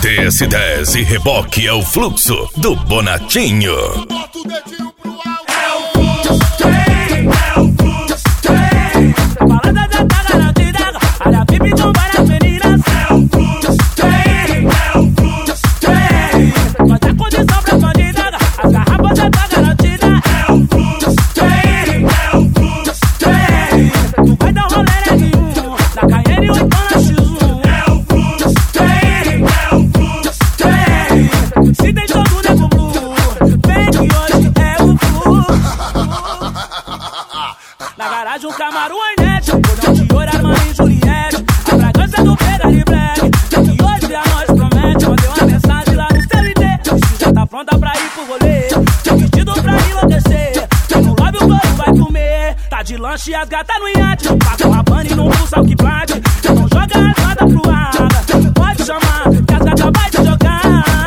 CS10 e reboque é o fluxo do Bonatinho. Bota o dedinho pro alto. É o fluxo, é o fluxo. A balada já tá garantida, área VIP com várias meninas. É o fluxo, é o fluxo. Vai dar condição pra bandida, as garrafas já tá garantida. É o fluxo, é o fluxo. Tu vai dar um rolê nenhum, na Cayenne ou então na X1. É o fluxo, é o fluxo. Se tem todo nego blue, vem que hoje é o fluxo. Na garagem um Camaro Hornet, um cordão de ouro, Armani e Juliette. A fragrância do Ferrari Black, que hoje a nós promete. Mandei uma mensagem lá no CLT, se já tá pronta pra ir pro rolê. Tem vestido pra enlouquecer, tem no lobby o corpo vai comer. Tá de lanche e as gatas no iate, passa o Rabani no pulsar o que plate. Então joga as rodas pro ar, pode chamar, que as gatas vai te jogar.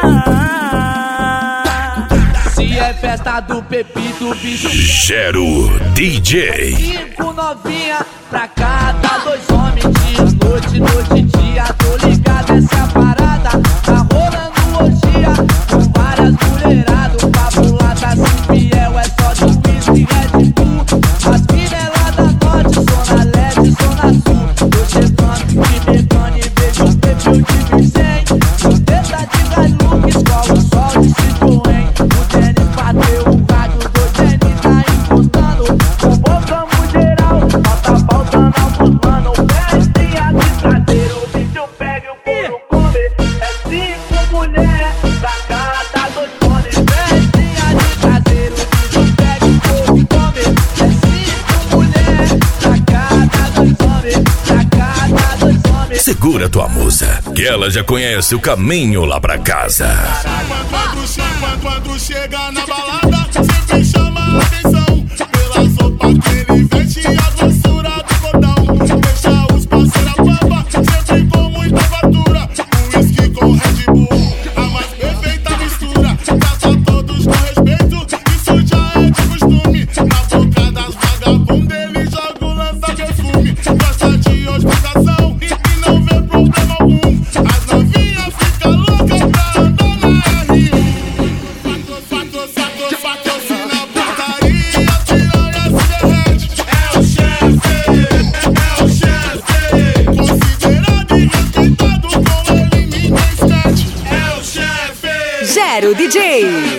Se é festa do Pepito, bicho Gero DJ. 5 novinha pra cada 2 homens. Dia, noite, noite, dia. Tô ligado, essa é a parada. Tá rolando orgia com várias mulheradas. O papo lá tá sem fiel, é só de whisky e Red Bull. As minelas da norte, zona leste, zona sul. Tô chegando de mecânico e vejo o perfil de Vicente. Teta de Hilux, escola o sol de Citroën. O tênis bateu o rádio, do tênis tá encostando. Convocamos geral, só tá faltando alguns mano. Festinha de traseiro, o bicho pega e o couro come. É 5 mulheres pra cada 2 fones. Festinha de traseiro, o bicho pega e o couro come. É 5 mulheres pra cada 2 homens. Pra cada 2 homens. Segura tua musa, que ela já conhece o caminho lá pra casa. Quando chega na balada, sempre chama a atenção pelas roupas que ele veste e a doçura do cordão. Deixa os parceiros a pampa, sempre com muita fartura. Whisky com Red Bull, a mais perfeita mistura. Trata todos com respeito, isso já é de costume. Na boca das vagabundas ele joga o lança-perfume. Gosta de ostentação e não vê problema algum. As novinhas ficam loucas pra andar na R1. Patrocina a putaria, tiranha se derrete. É o chefe, considerado e respeitado, com ele ninguém esquece. É o chefe. Gero DJ.